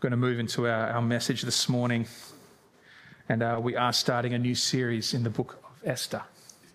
going to move into our message this morning, and we are starting a new series in the book of Esther.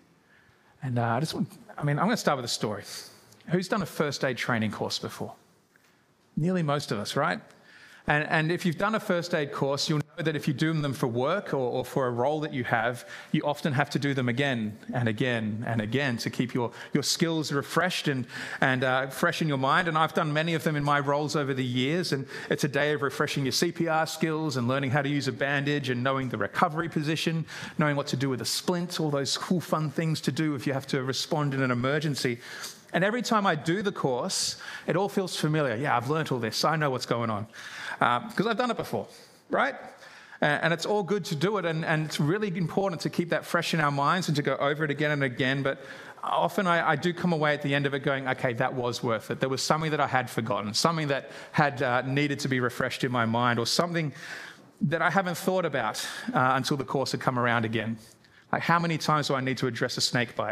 And I'm going to start with a story. Who's done a first aid training course before? Nearly most of us, right? And if you've done a first aid course, you'll know that if you do them for work or for a role that you have, you often have to do them again and again and again to keep your skills refreshed and fresh in your mind. And I've done many of them in my roles over the years, and it's a day of refreshing your CPR skills and learning how to use a bandage and knowing the recovery position, knowing what to do with a splint, all those cool fun things to do if you have to respond in an emergency. And every time I do the course, it all feels familiar. Yeah, I've learned all this. I know what's going on because I've done it before, right? And it's all good to do it, and it's really important to keep that fresh in our minds and to go over it again and again. But often I do come away at the end of it going, okay, that was worth it. There was something that I had forgotten, something that had needed to be refreshed in my mind, or something that I haven't thought about until the course had come around again. Like, how many times do I need to address a snake bite?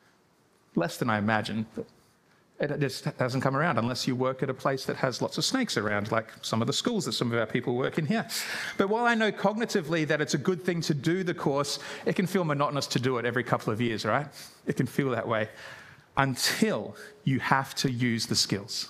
Less than I imagined, but it just doesn't come around unless you work at a place that has lots of snakes around, like some of the schools that some of our people work in here. But while I know cognitively that it's a good thing to do the course, it can feel monotonous to do it every couple of years, right? It can feel that way until you have to use the skills.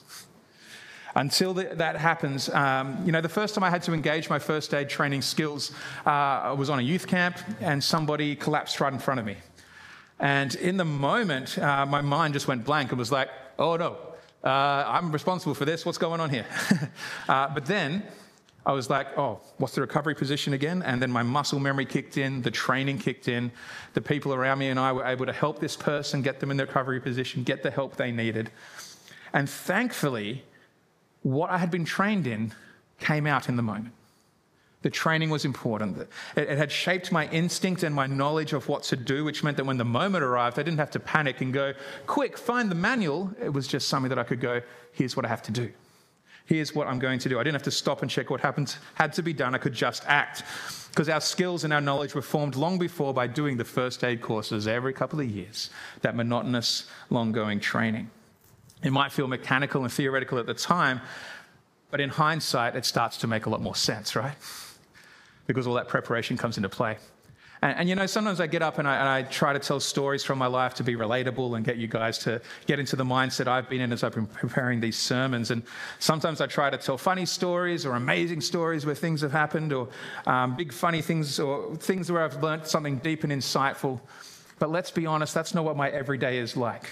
Until that happens, the first time I had to engage my first aid training skills was on a youth camp, and somebody collapsed right in front of me. And in the moment, my mind just went blank and was like, oh no, I'm responsible for this. What's going on here? But then I was like, oh, what's the recovery position again? And then my muscle memory kicked in, the training kicked in. The people around me and I were able to help this person, get them in the recovery position, get the help they needed. And thankfully, what I had been trained in came out in the moment. The training was important. It had shaped my instinct and my knowledge of what to do, which meant that when the moment arrived, I didn't have to panic and go, quick, find the manual. It was just something that I could go, here's what I have to do. Here's what I'm going to do. I didn't have to stop and check what had to be done. I could just act, because our skills and our knowledge were formed long before by doing the first aid courses every couple of years, that monotonous, long-going training. It might feel mechanical and theoretical at the time, but in hindsight, it starts to make a lot more sense, right? Because all that preparation comes into play. And sometimes I get up and I try to tell stories from my life to be relatable and get you guys to get into the mindset I've been in as I've been preparing these sermons. And sometimes I try to tell funny stories or amazing stories where things have happened, or big funny things, or things where I've learned something deep and insightful. But let's be honest, that's not what my everyday is like.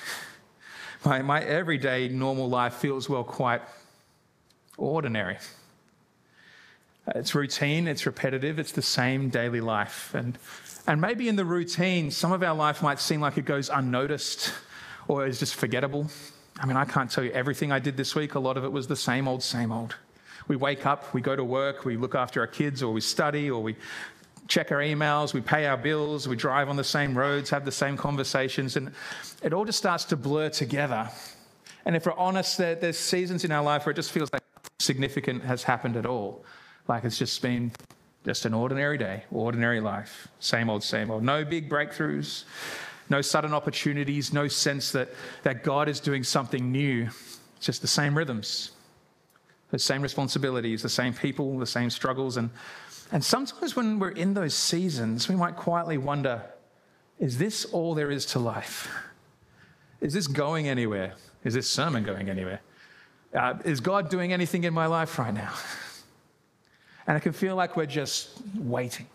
My everyday normal life feels, well, quite ordinary. It's routine, it's repetitive, it's the same daily life. And maybe in the routine, some of our life might seem like it goes unnoticed or is just forgettable. I can't tell you everything I did this week. A lot of it was the same old, same old. We wake up, we go to work, we look after our kids, or we study, or we check our emails, we pay our bills, we drive on the same roads, have the same conversations, and it all just starts to blur together. And if we're honest, there's seasons in our life where it just feels like nothing significant has happened at all. Like it's just been just an ordinary day, ordinary life, same old, same old. No big breakthroughs, no sudden opportunities, no sense that God is doing something new. It's just the same rhythms, the same responsibilities, the same people, the same struggles. And sometimes when we're in those seasons, we might quietly wonder, is this all there is to life? Is this going anywhere? Is this sermon going anywhere? Is God doing anything in my life right now? And it can feel like we're just waiting.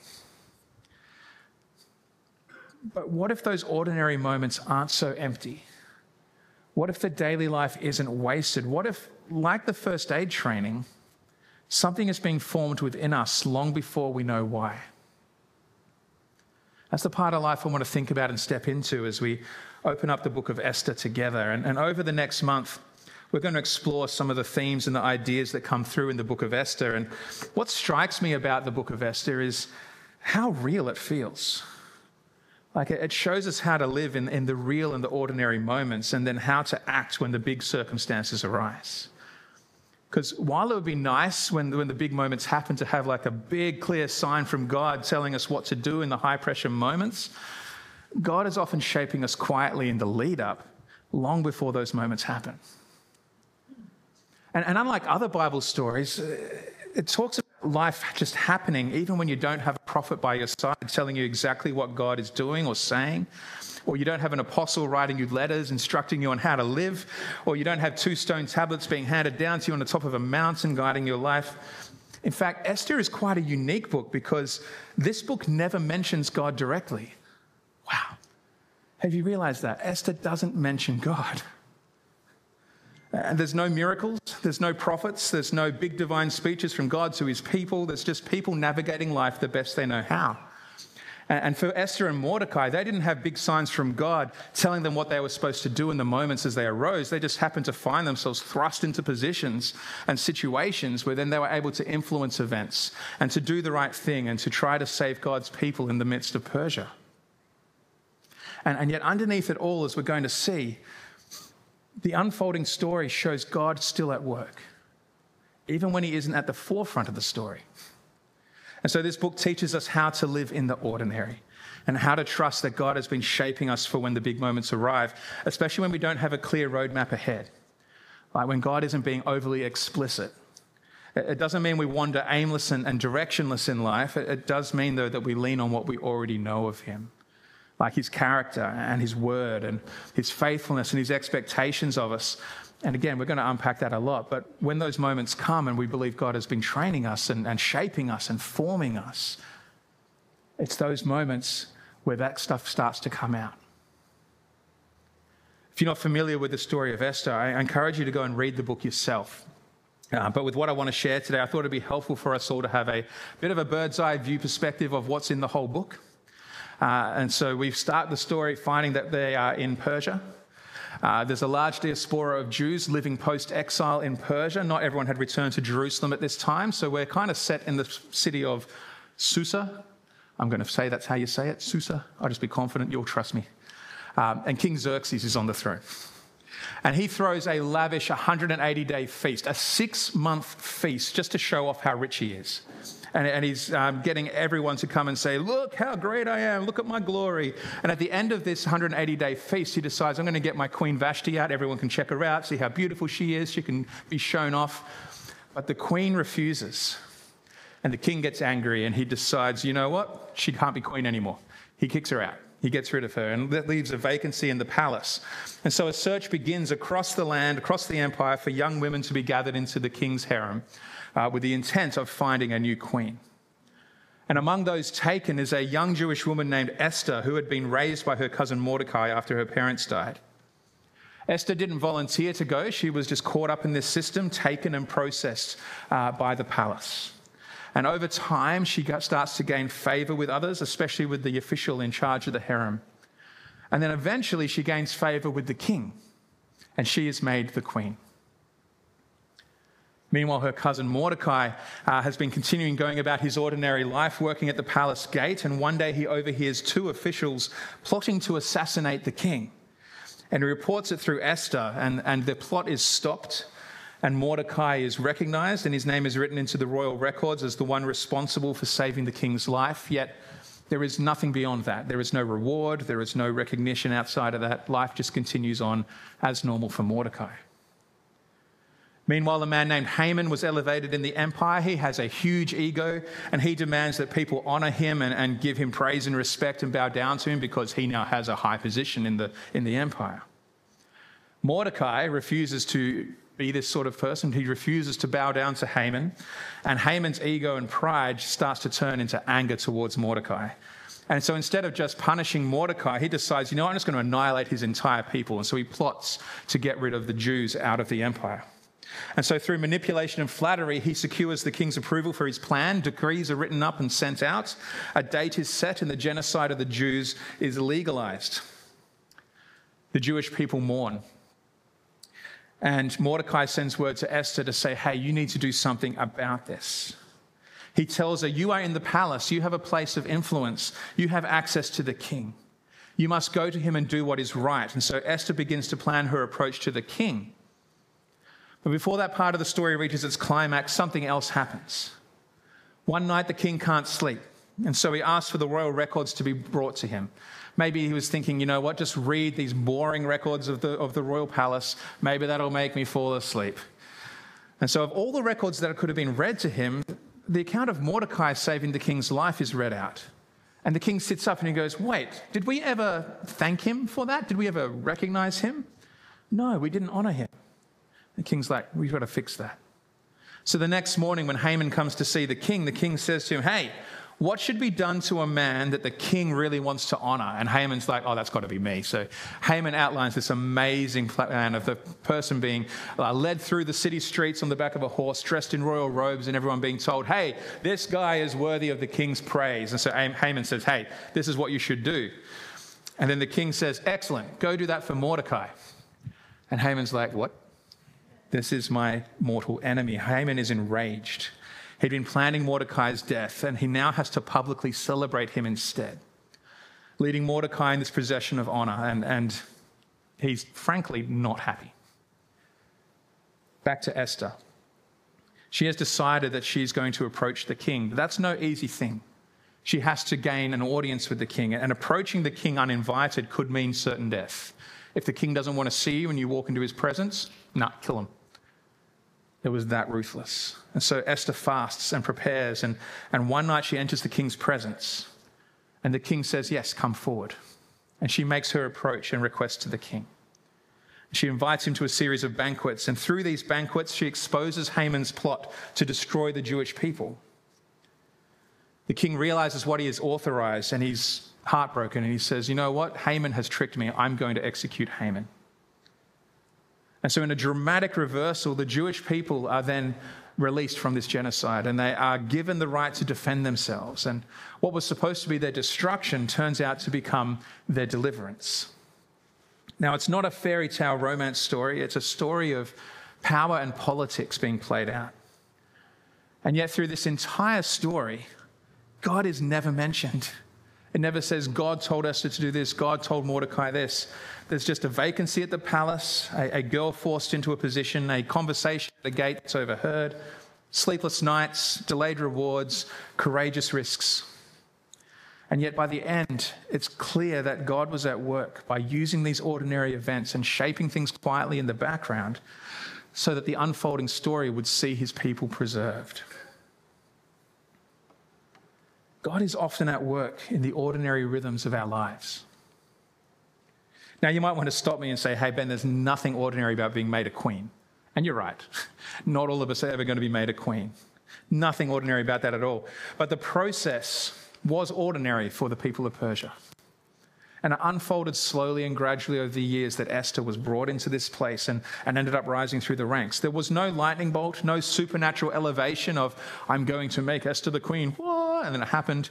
But what if those ordinary moments aren't so empty? What if the daily life isn't wasted? What if, like the first aid training, something is being formed within us long before we know why? That's the part of life I want to think about and step into as we open up the book of Esther together. And over the next month, we're going to explore some of the themes and the ideas that come through in the book of Esther. And what strikes me about the book of Esther is how real it feels. Like it shows us how to live in the real and the ordinary moments, and then how to act when the big circumstances arise. Because while it would be nice when the big moments happen to have like a big clear sign from God telling us what to do in the high pressure moments, God is often shaping us quietly in the lead up long before those moments happen. And unlike other Bible stories, it talks about life just happening even when you don't have a prophet by your side telling you exactly what God is doing or saying, or you don't have an apostle writing you letters instructing you on how to live, or you don't have 2 stone tablets being handed down to you on the top of a mountain guiding your life. In fact, Esther is quite a unique book because this book never mentions God directly. Wow. Have you realized that? Esther doesn't mention God. And there's no miracles, there's no prophets, there's no big divine speeches from God to his people. There's just people navigating life the best they know how. And for Esther and Mordecai, they didn't have big signs from God telling them what they were supposed to do in the moments as they arose. They just happened to find themselves thrust into positions and situations where then they were able to influence events and to do the right thing and to try to save God's people in the midst of Persia. And yet underneath it all, as we're going to see, the unfolding story shows God still at work, even when he isn't at the forefront of the story. And so this book teaches us how to live in the ordinary and how to trust that God has been shaping us for when the big moments arrive, especially when we don't have a clear roadmap ahead, like when God isn't being overly explicit. It doesn't mean we wander aimless and directionless in life. It does mean, though, that we lean on what we already know of him, like his character and his word and his faithfulness and his expectations of us. And again, we're going to unpack that a lot. But when those moments come and we believe God has been training us and shaping us and forming us, it's those moments where that stuff starts to come out. If you're not familiar with the story of Esther, I encourage you to go and read the book yourself. But with what I want to share today, I thought it'd be helpful for us all to have a bit of a bird's eye view perspective of what's in the whole book. And so we start the story finding that they are in Persia. There's a large diaspora of Jews living post-exile in Persia. Not everyone had returned to Jerusalem at this time, so we're kind of set in the city of Susa. I'm going to say that's how you say it, Susa. I'll just be confident you'll trust me. And King Xerxes is on the throne. And he throws a lavish 180-day feast, a 6-month feast, just to show off how rich he is. And he's getting everyone to come and say, look how great I am, look at my glory. And at the end of this 180-day feast, he decides, I'm going to get my Queen Vashti out. Everyone can check her out, see how beautiful she is. She can be shown off. But the queen refuses. And the king gets angry and he decides, you know what? She can't be queen anymore. He kicks her out. He gets rid of her, and that leaves a vacancy in the palace. And so a search begins across the land, across the empire, for young women to be gathered into the king's harem with the intent of finding a new queen. And among those taken is a young Jewish woman named Esther, who had been raised by her cousin Mordecai after her parents died. Esther didn't volunteer to go. She was just caught up in this system, taken and processed by the palace. And over time, she starts to gain favor with others, especially with the official in charge of the harem. And then eventually she gains favor with the king, and she is made the queen. Meanwhile, her cousin Mordecai has been continuing going about his ordinary life, working at the palace gate, and one day he overhears 2 officials plotting to assassinate the king. And he reports it through Esther, and the plot is stopped. And Mordecai is recognized, and his name is written into the royal records as the one responsible for saving the king's life. Yet there is nothing beyond that. There is no reward. There is no recognition outside of that. Life just continues on as normal for Mordecai. Meanwhile, a man named Haman was elevated in the empire. He has a huge ego, and he demands that people honor him and give him praise and respect and bow down to him because he now has a high position in the empire. Mordecai refuses to be this sort of person. He refuses to bow down to Haman, and Haman's ego and pride starts to turn into anger towards Mordecai. And so instead of just punishing Mordecai, he decides, I'm just going to annihilate his entire people. And so he plots to get rid of the Jews out of the empire. And so through manipulation and flattery, he secures the king's approval for his plan. Decrees are written up and sent out. A date is set, and the genocide of the Jews is legalized. The Jewish people mourn. And Mordecai sends word to Esther to say, hey, you need to do something about this. He tells her, you are in the palace. You have a place of influence. You have access to the king. You must go to him and do what is right. And so Esther begins to plan her approach to the king. But before that part of the story reaches its climax, something else happens. One night, the king can't sleep. And so he asks for the royal records to be brought to him. Maybe he was thinking, just read these boring records of the royal palace. Maybe that'll make me fall asleep. And so of all the records that could have been read to him, the account of Mordecai saving the king's life is read out. And the king sits up and he goes, wait, did we ever thank him for that? Did we ever recognize him? No, we didn't honor him. The king's like, we've got to fix that. So the next morning when Haman comes to see the king says to him, hey, what should be done to a man that the king really wants to honor? And Haman's like, oh, that's got to be me. So Haman outlines this amazing plan of the person being led through the city streets on the back of a horse, dressed in royal robes, and everyone being told, hey, this guy is worthy of the king's praise. And so Haman says, hey, this is what you should do. And then the king says, excellent, go do that for Mordecai. And Haman's like, what? This is my mortal enemy. Haman is enraged. He'd been planning Mordecai's death, and he now has to publicly celebrate him instead, leading Mordecai in this possession of honor, and he's frankly not happy. Back to Esther. She has decided that she's going to approach the king, but that's no easy thing. She has to gain an audience with the king, and approaching the king uninvited could mean certain death. If the king doesn't want to see you when you walk into his presence, kill him. It was that ruthless. And so Esther fasts and prepares, and one night she enters the king's presence, and the king says, yes, come forward. And she makes her approach and request to the king. She invites him to a series of banquets, and through these banquets, she exposes Haman's plot to destroy the Jewish people. The king realizes what he has authorized, and he's heartbroken, and he says, you know what? Haman has tricked me. I'm going to execute Haman. And so in a dramatic reversal, the Jewish people are then released from this genocide, and they are given the right to defend themselves. And what was supposed to be their destruction turns out to become their deliverance. Now, it's not a fairy tale romance story. It's a story of power and politics being played out. And yet through this entire story, God is never mentioned. It never says God told Esther to do this, God told Mordecai this. There's just a vacancy at the palace, a girl forced into a position, a conversation at the gate that's overheard, sleepless nights, delayed rewards, courageous risks. And yet by the end, it's clear that God was at work by using these ordinary events and shaping things quietly in the background so that the unfolding story would see his people preserved. God is often at work in the ordinary rhythms of our lives. Now, you might want to stop me and say, hey, Ben, there's nothing ordinary about being made a queen. And you're right. Not all of us are ever going to be made a queen. Nothing ordinary about that at all. But the process was ordinary for the people of Persia. And it unfolded slowly and gradually over the years that Esther was brought into this place and ended up rising through the ranks. There was no lightning bolt, no supernatural elevation of, I'm going to make Esther the queen, whoa, and then it happened.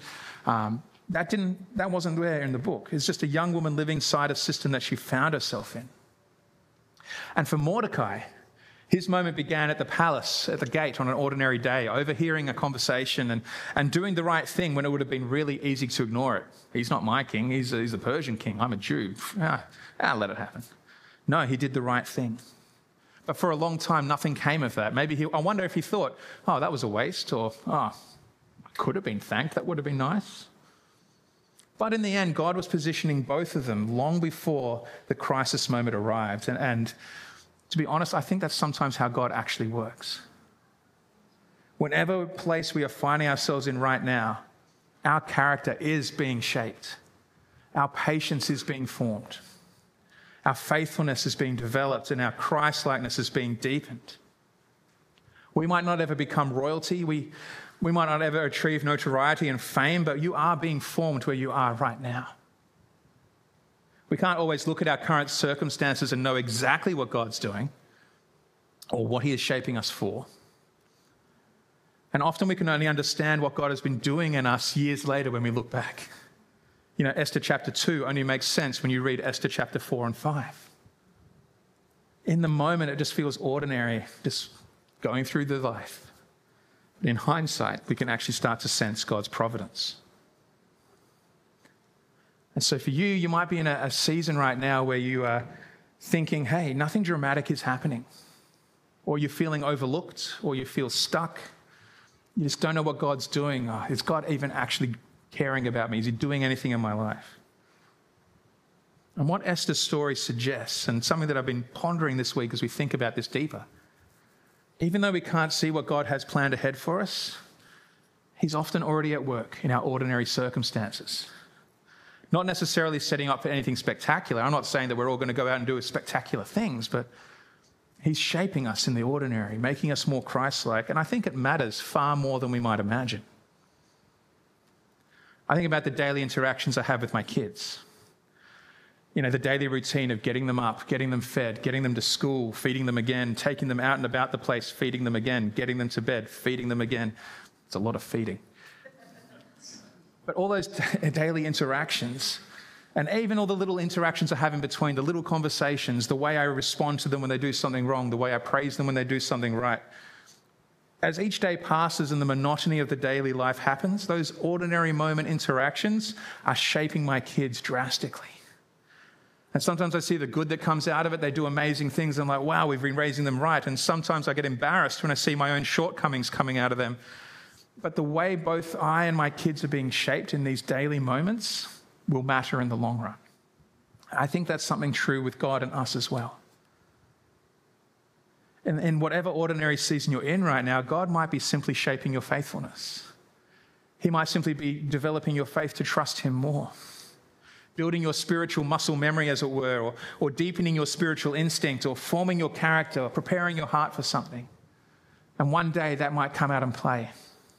That wasn't there in the book. It's just a young woman living inside a system that she found herself in. And for Mordecai, his moment began at the palace, at the gate on an ordinary day, overhearing a conversation and doing the right thing when it would have been really easy to ignore it. He's not my king, he's a Persian king, I'm a Jew. Let it happen. No, he did the right thing. But for a long time, nothing came of that. I wonder if he thought, oh, that was a waste, or, oh, I could have been thanked, that would have been nice. But in the end, God was positioning both of them long before the crisis moment arrived. And to be honest, I think that's sometimes how God actually works. Whenever place we are finding ourselves in right now, our character is being shaped. Our patience is being formed. Our faithfulness is being developed, and our Christ-likeness is being deepened. We might not ever become royalty. We might not ever achieve notoriety and fame, but you are being formed where you are right now. We can't always look at our current circumstances and know exactly what God's doing or what he is shaping us for. And often we can only understand what God has been doing in us years later when we look back. You know, Esther chapter 2 only makes sense when you read Esther chapter 4 and 5. In the moment, it just feels ordinary, just going through the life. But in hindsight, we can actually start to sense God's providence. And so for you might be in a season right now where you are thinking, hey, nothing dramatic is happening. Or you're feeling overlooked, or you feel stuck. You just don't know what God's doing. Oh, is God even actually caring about me? Is he doing anything in my life? And what Esther's story suggests, and something that I've been pondering this week as we think about this deeper, Even though we can't see what God has planned ahead for us, he's often already at work in our ordinary circumstances. Not necessarily setting up for anything spectacular. I'm not saying that we're all going to go out and do spectacular things, but he's shaping us in the ordinary, making us more Christ-like. And I think it matters far more than we might imagine. I think about the daily interactions I have with my kids. You know, the daily routine of getting them up, getting them fed, getting them to school, feeding them again, taking them out and about the place, feeding them again, getting them to bed, feeding them again. It's a lot of feeding. But all those daily interactions, and even all the little interactions I have in between, the little conversations, the way I respond to them when they do something wrong, the way I praise them when they do something right. As each day passes and the monotony of the daily life happens, those ordinary moment interactions are shaping my kids drastically. And sometimes I see the good that comes out of it. They do amazing things. I'm like, wow, we've been raising them right. And sometimes I get embarrassed when I see my own shortcomings coming out of them. But the way both I and my kids are being shaped in these daily moments will matter in the long run. I think that's something true with God and us as well. In whatever ordinary season you're in right now, God might be simply shaping your faithfulness. He might simply be developing your faith to trust him more, building your spiritual muscle memory, as it were, or deepening your spiritual instinct, or forming your character, or preparing your heart for something. And one day that might come out and play.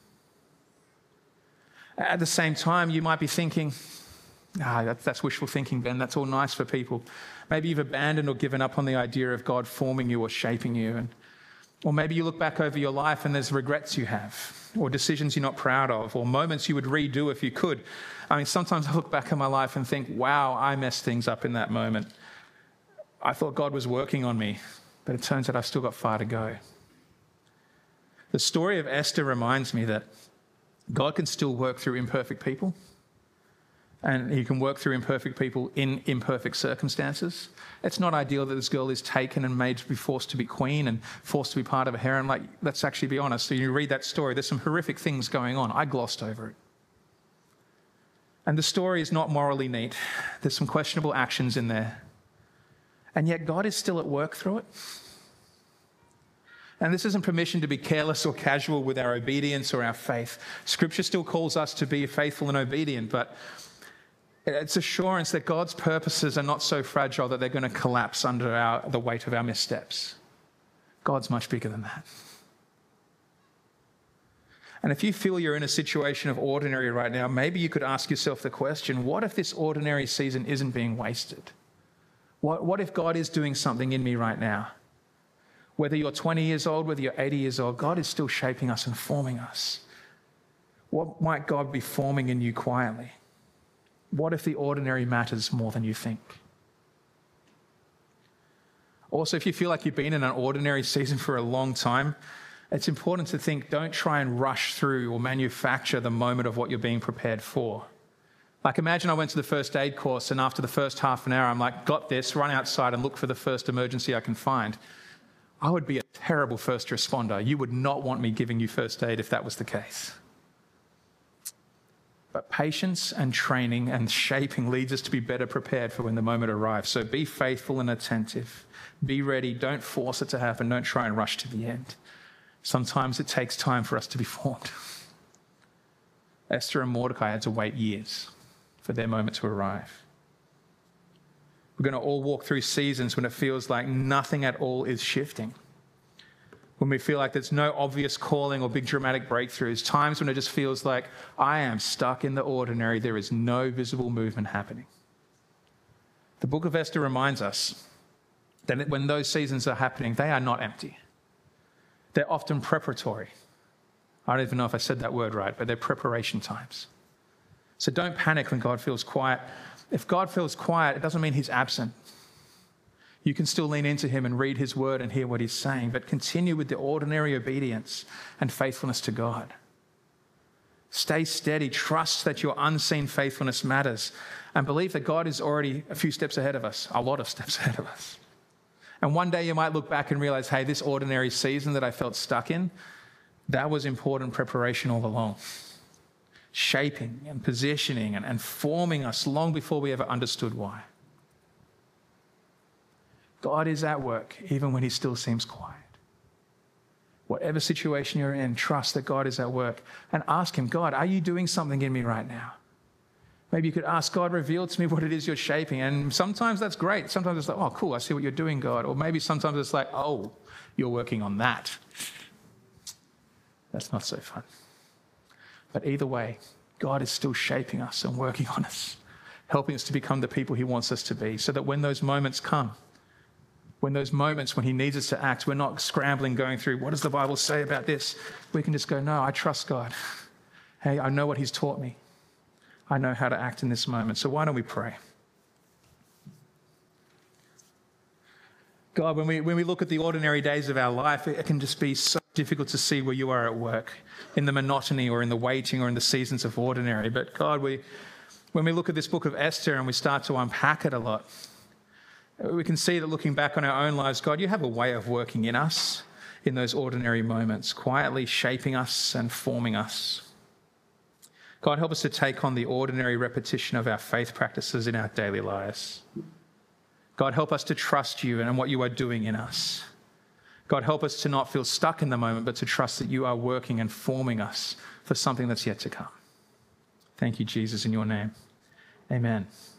At the same time, you might be thinking, that's wishful thinking, Ben. That's all nice for people. Maybe you've abandoned or given up on the idea of God forming you or shaping you. Or maybe you look back over your life and there's regrets you have, or decisions you're not proud of, or moments you would redo if you could. I mean, sometimes I look back at my life and think, wow, I messed things up in that moment. I thought God was working on me, but it turns out I've still got far to go. The story of Esther reminds me that God can still work through imperfect people, and he can work through imperfect people in imperfect circumstances. It's not ideal that this girl is taken and made to be forced to be queen and forced to be part of a harem. Like, let's actually be honest. So you read that story, there's some horrific things going on. I glossed over it. And the story is not morally neat. There's some questionable actions in there. And yet God is still at work through it. And this isn't permission to be careless or casual with our obedience or our faith. Scripture still calls us to be faithful and obedient, but it's assurance that God's purposes are not so fragile that they're going to collapse under the weight of our missteps. God's much bigger than that. And if you feel you're in a situation of ordinary right now, maybe you could ask yourself the question, what if this ordinary season isn't being wasted? What if God is doing something in me right now? Whether you're 20 years old, whether you're 80 years old, God is still shaping us and forming us. What might God be forming in you quietly? What if the ordinary matters more than you think? Also, if you feel like you've been in an ordinary season for a long time, it's important to think, don't try and rush through or manufacture the moment of what you're being prepared for. Like, imagine I went to the first aid course and after the first half an hour, I'm like, got this, run outside and look for the first emergency I can find. I would be a terrible first responder. You would not want me giving you first aid if that was the case. But patience and training and shaping leads us to be better prepared for when the moment arrives. So be faithful and attentive. Be ready. Don't force it to happen. Don't try and rush to the end. Sometimes it takes time for us to be formed. Esther and Mordecai had to wait years for their moment to arrive. We're going to all walk through seasons when it feels like nothing at all is shifting. When we feel like there's no obvious calling or big dramatic breakthroughs. Times when it just feels like I am stuck in the ordinary. There is no visible movement happening. The book of Esther reminds us that when those seasons are happening, they are not empty. They're often preparatory. I don't even know if I said that word right, but they're preparation times. So don't panic when God feels quiet. If God feels quiet, it doesn't mean he's absent. You can still lean into him and read his word and hear what he's saying, but continue with the ordinary obedience and faithfulness to God. Stay steady. Trust that your unseen faithfulness matters, and believe that God is already a few steps ahead of us, a lot of steps ahead of us. And one day you might look back and realize, hey, this ordinary season that I felt stuck in, that was important preparation all along. Shaping and positioning and forming us long before we ever understood why. God is at work even when he still seems quiet. Whatever situation you're in, trust that God is at work and ask him, God, are you doing something in me right now? Maybe you could ask God, reveal to me what it is you're shaping. And sometimes that's great. Sometimes it's like, oh, cool, I see what you're doing, God. Or maybe sometimes it's like, oh, you're working on that. That's not so fun. But either way, God is still shaping us and working on us, helping us to become the people he wants us to be, so that when those moments come, when he needs us to act, we're not scrambling going through, what does the Bible say about this? We can just go, no, I trust God. Hey, I know what he's taught me. I know how to act in this moment. So why don't we pray? God, when we look at the ordinary days of our life, it can just be so difficult to see where you are at work, in the monotony or in the waiting or in the seasons of ordinary. But God, when we look at this book of Esther and we start to unpack it a lot, we can see that looking back on our own lives, God, you have a way of working in us in those ordinary moments, quietly shaping us and forming us. God, help us to take on the ordinary repetition of our faith practices in our daily lives. God, help us to trust you and what you are doing in us. God, help us to not feel stuck in the moment, but to trust that you are working and forming us for something that's yet to come. Thank you, Jesus, in your name. Amen.